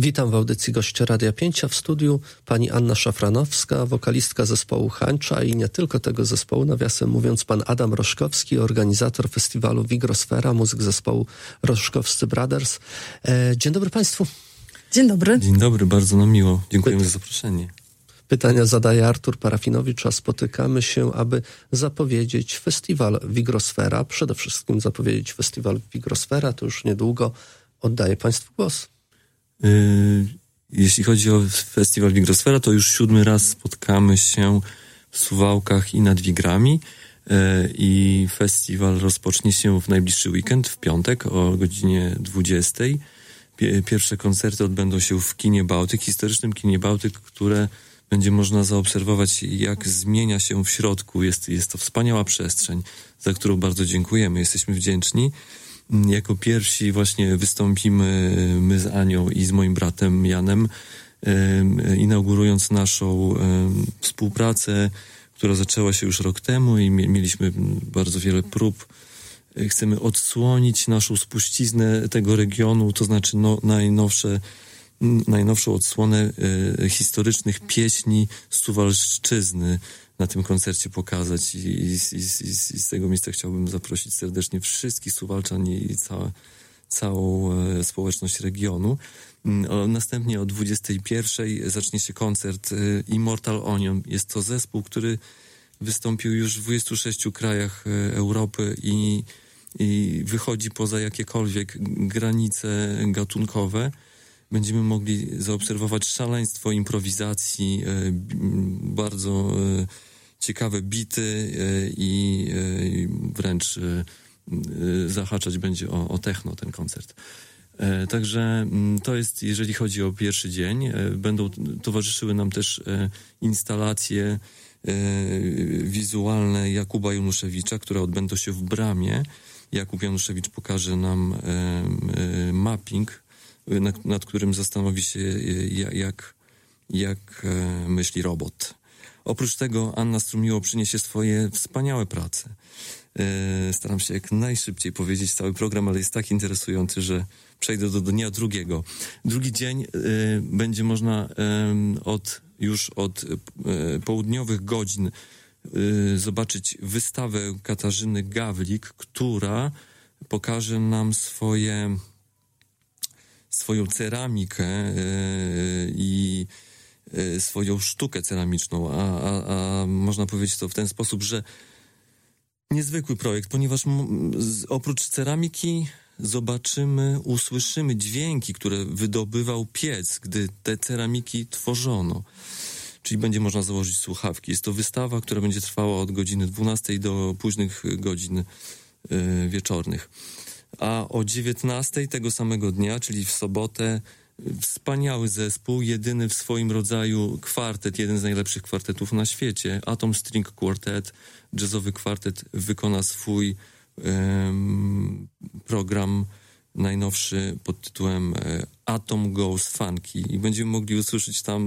Witam w audycji gościa Radia 5, a w studiu pani Anna Szafranowska, wokalistka zespołu Hańcza i nie tylko tego zespołu, nawiasem mówiąc pan Adam Roszkowski, organizator festiwalu Vigrosfera, muzyk zespołu Roszkowscy Brothers. Dzień dobry państwu. Dzień dobry. Dzień dobry, bardzo nam miło. Dziękujemy za zaproszenie. Pytania zadaje Artur Parafinowicz, a spotykamy się, aby zapowiedzieć festiwal Vigrosfera. Przede wszystkim zapowiedzieć festiwal Vigrosfera, to już niedługo. Oddaję państwu głos. Jeśli chodzi o festiwal Vigrosfera, to już 7. raz spotkamy się w Suwałkach i nad Wigrami i festiwal rozpocznie się w najbliższy weekend, w piątek o godzinie 20. Pierwsze koncerty odbędą się w kinie Bałtyk, historycznym kinie Bałtyk, które będzie można zaobserwować, jak zmienia się w środku. Jest to wspaniała przestrzeń, za którą bardzo dziękujemy, jesteśmy wdzięczni. Jako pierwsi właśnie wystąpimy my z Anią i z moim bratem Janem, inaugurując naszą współpracę, która zaczęła się już rok temu i mieliśmy bardzo wiele prób. Chcemy odsłonić naszą spuściznę tego regionu, to znaczy najnowszą odsłonę historycznych pieśni z Suwalszczyzny na tym koncercie pokazać i z tego miejsca chciałbym zaprosić serdecznie wszystkich Suwalczan i całą społeczność regionu. Następnie o 21:00 zacznie się koncert Immortal Onion. Jest to zespół, który wystąpił już w 26 krajach Europy i wychodzi poza jakiekolwiek granice gatunkowe. Będziemy mogli zaobserwować szaleństwo improwizacji, bardzo ciekawe bity i wręcz zahaczać będzie o techno ten koncert. Także to jest, jeżeli chodzi o pierwszy dzień. Będą towarzyszyły nam też instalacje wizualne Jakuba Januszewicza, które odbędą się w Bramie. Jakub Januszewicz pokaże nam mapping, nad którym zastanowi się, jak myśli robot. Oprócz tego Anna Strumiło przyniesie swoje wspaniałe prace. Staram się jak najszybciej powiedzieć cały program, ale jest tak interesujący, że przejdę do dnia drugiego. Drugi dzień będzie można już od południowych godzin zobaczyć wystawę Katarzyny Gawlik, która pokaże nam swoją ceramikę i swoją sztukę ceramiczną, a można powiedzieć to w ten sposób, że niezwykły projekt, ponieważ oprócz ceramiki usłyszymy dźwięki, które wydobywał piec, gdy te ceramiki tworzono. Czyli będzie można założyć słuchawki. Jest to wystawa, która będzie trwała od godziny 12 do późnych godzin wieczornych. A o 19 tego samego dnia, czyli w sobotę, wspaniały zespół, jedyny w swoim rodzaju kwartet, jeden z najlepszych kwartetów na świecie, Atom String Quartet, jazzowy kwartet, wykona swój program najnowszy pod tytułem Atom Goes Funky i będziemy mogli usłyszeć tam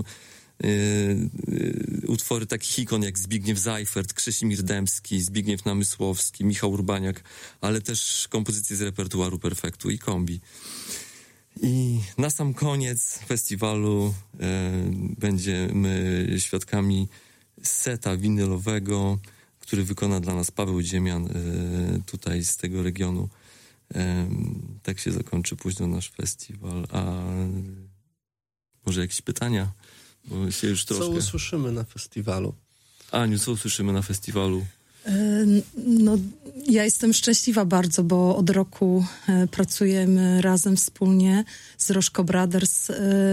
utwory takich ikon jak Zbigniew Zajfert, Krzysimir Dębski, Zbigniew Namysłowski, Michał Urbaniak, ale też kompozycje z repertuaru Perfektu i Kombi. I na sam koniec festiwalu będziemy świadkami seta winylowego, który wykona dla nas Paweł Dziemian tutaj z tego regionu. Tak się zakończy późno nasz festiwal. A może jakieś pytania? Bo się już troszkę... Co usłyszymy na festiwalu? Aniu, co usłyszymy na festiwalu? No, ja jestem szczęśliwa bardzo, bo od roku pracujemy razem wspólnie z Roszko Brothers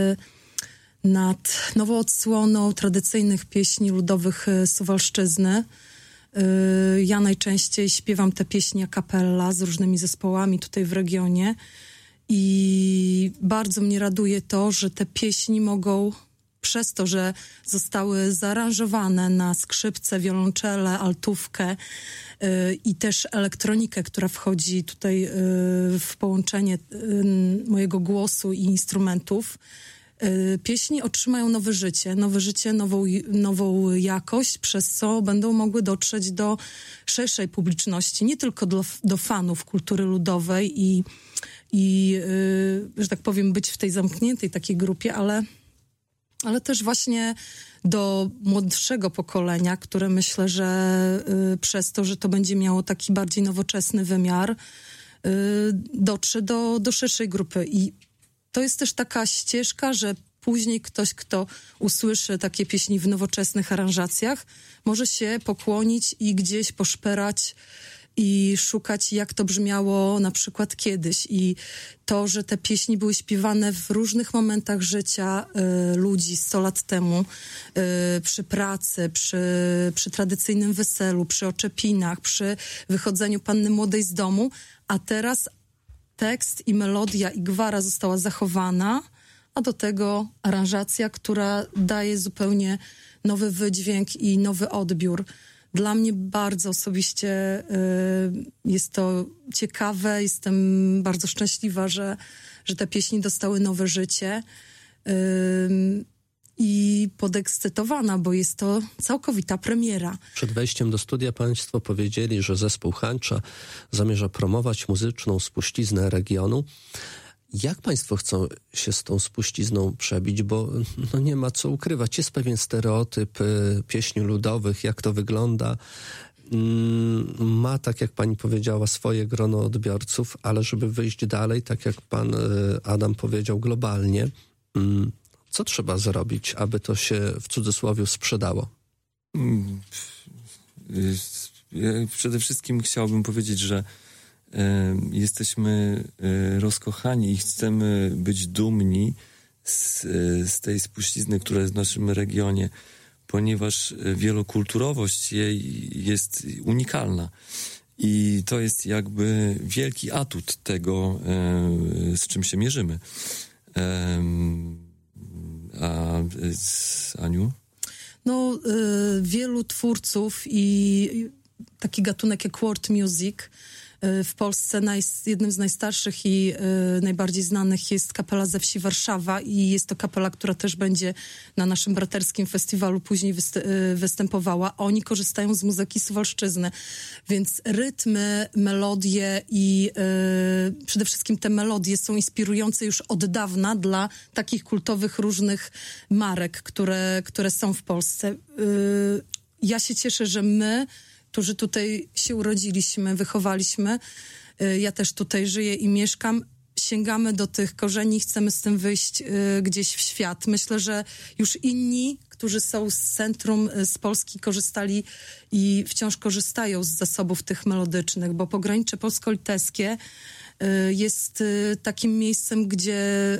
nad nową odsłoną tradycyjnych pieśni ludowych Suwalszczyzny. Ja najczęściej śpiewam te pieśni a cappella z różnymi zespołami tutaj w regionie i bardzo mnie raduje to, że te pieśni mogą, przez to, że zostały zaaranżowane na skrzypce, wiolonczele, altówkę i też elektronikę, która wchodzi tutaj w połączenie mojego głosu i instrumentów, pieśni otrzymają nowe życie, nową jakość, przez co będą mogły dotrzeć do szerszej publiczności, nie tylko do fanów kultury ludowej i i że tak powiem, być w tej zamkniętej takiej grupie, ale też właśnie do młodszego pokolenia, które myślę, że przez to, że to będzie miało taki bardziej nowoczesny wymiar, dotrze do szerszej grupy. I to jest też taka ścieżka, że później ktoś, kto usłyszy takie pieśni w nowoczesnych aranżacjach, może się pokłonić i gdzieś poszperać i szukać, jak to brzmiało na przykład kiedyś. I to, że te pieśni były śpiewane w różnych momentach życia ludzi 100 lat temu, przy pracy, przy tradycyjnym weselu, przy oczepinach, przy wychodzeniu panny młodej z domu, a teraz tekst i melodia i gwara została zachowana, a do tego aranżacja, która daje zupełnie nowy wydźwięk i nowy odbiór. Dla mnie bardzo osobiście jest to ciekawe. Jestem bardzo szczęśliwa, że te pieśni dostały nowe życie i podekscytowana, bo jest to całkowita premiera. Przed wejściem do studia państwo powiedzieli, że zespół Hańcza zamierza promować muzyczną spuściznę regionu. Jak państwo chcą się z tą spuścizną przebić? Bo no nie ma co ukrywać. Jest pewien stereotyp pieśni ludowych, jak to wygląda. Ma, tak jak pani powiedziała, swoje grono odbiorców, ale żeby wyjść dalej, tak jak pan Adam powiedział, globalnie, co trzeba zrobić, aby to się w cudzysłowie sprzedało? Przede wszystkim chciałbym powiedzieć, że jesteśmy rozkochani i chcemy być dumni z tej spuścizny, która jest w naszym regionie, ponieważ wielokulturowość jej jest unikalna. I to jest jakby wielki atut tego, z czym się mierzymy. Aniu? No, wielu twórców i taki gatunek jak world music w Polsce jednym z najstarszych i najbardziej znanych jest kapela ze wsi Warszawa i jest to kapela, która też będzie na naszym braterskim festiwalu później występowała. Oni korzystają z muzyki Suwalszczyzny, więc rytmy, melodie i przede wszystkim te melodie są inspirujące już od dawna dla takich kultowych różnych marek, które są w Polsce. Ja się cieszę, że my, którzy tutaj się urodziliśmy, wychowaliśmy, ja też tutaj żyję i mieszkam, sięgamy do tych korzeni, chcemy z tym wyjść gdzieś w świat. Myślę, że już inni, którzy są z centrum, z Polski, korzystali i wciąż korzystają z zasobów tych melodycznych, bo pogranicze polsko-litewskie jest takim miejscem, gdzie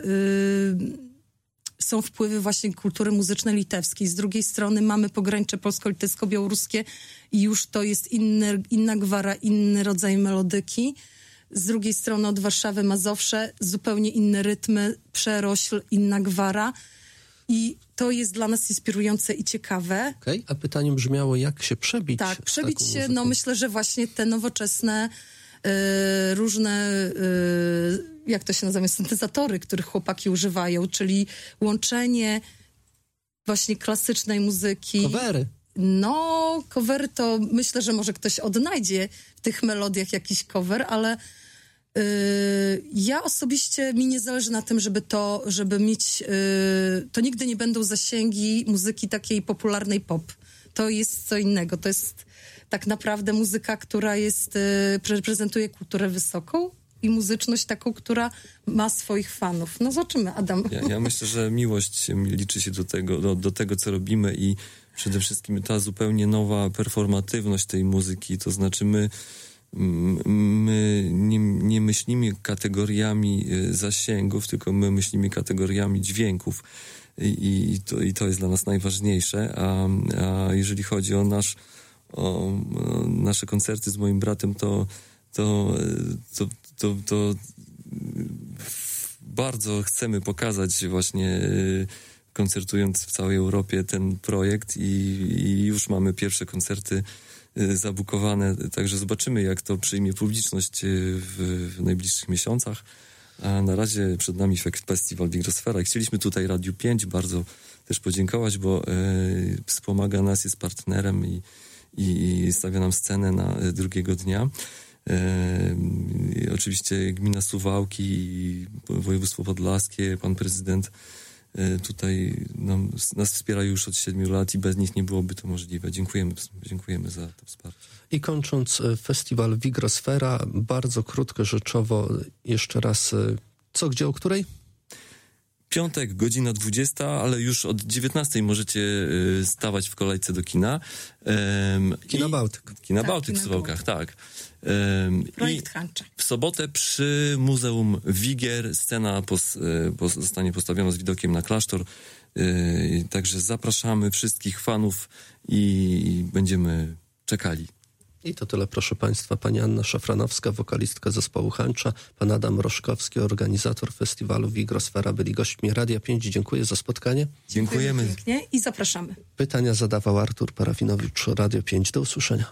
są wpływy właśnie kultury muzycznej litewskiej. Z drugiej strony mamy pogranicze polsko-litewsko-białoruskie i już to jest inna gwara, inny rodzaj melodyki. Z drugiej strony od Warszawy Mazowsze zupełnie inne rytmy, Przerośl, inna gwara. I to jest dla nas inspirujące i ciekawe. Okej, a pytanie brzmiało, jak się przebić? Tak, przebić się, no myślę, że właśnie te nowoczesne różne, jak to się nazywa, syntezatory, których chłopaki używają, czyli łączenie właśnie klasycznej muzyki. Covery. No, covery to myślę, że może ktoś odnajdzie w tych melodiach jakiś cover, ale ja osobiście mi nie zależy na tym, żeby mieć, to nigdy nie będą zasięgi muzyki takiej popularnej pop. To jest co innego. To jest tak naprawdę muzyka, która reprezentuje kulturę wysoką i muzyczność taką, która ma swoich fanów. No zobaczymy, Adam. Ja myślę, że miłość liczy się do tego, co robimy i przede wszystkim ta zupełnie nowa performatywność tej muzyki, to znaczy my nie myślimy kategoriami zasięgów, tylko my myślimy kategoriami dźwięków i to jest dla nas najważniejsze, a jeżeli chodzi o nasze koncerty z moim bratem, to bardzo chcemy pokazać właśnie koncertując w całej Europie ten projekt i już mamy pierwsze koncerty zabukowane, także zobaczymy, jak to przyjmie publiczność w najbliższych miesiącach. A na razie przed nami festiwal Wigrosfera. I chcieliśmy tutaj Radiu 5 bardzo też podziękować, bo wspomaga nas, jest partnerem i stawia nam scenę na drugiego dnia. Oczywiście gmina Suwałki i województwo podlaskie, pan prezydent tutaj nas wspiera już od 7 lat i bez nich nie byłoby to możliwe. Dziękujemy za to wsparcie. I kończąc festiwal Vigrosfera, bardzo krótko, rzeczowo jeszcze raz, co, gdzie, o której? Piątek, godzina 20, ale już od 19 możecie stawać w kolejce do kina. Kina Bałtyk. Kina Bałtyk w Suwałkach, tak. Projekt Hancza. W sobotę przy Muzeum Wigier scena zostanie postawiona z widokiem na klasztor. Także zapraszamy wszystkich fanów i będziemy czekali. I to tyle, proszę Państwa. Pani Anna Szafranowska, wokalistka zespołu Hancza, pan Adam Roszkowski, organizator festiwalu Vigrosfera, byli gośćmi Radia 5. Dziękuję za spotkanie. Dziękujemy. Pięknie i zapraszamy. Pytania zadawał Artur Parafinowicz, Radio 5. Do usłyszenia.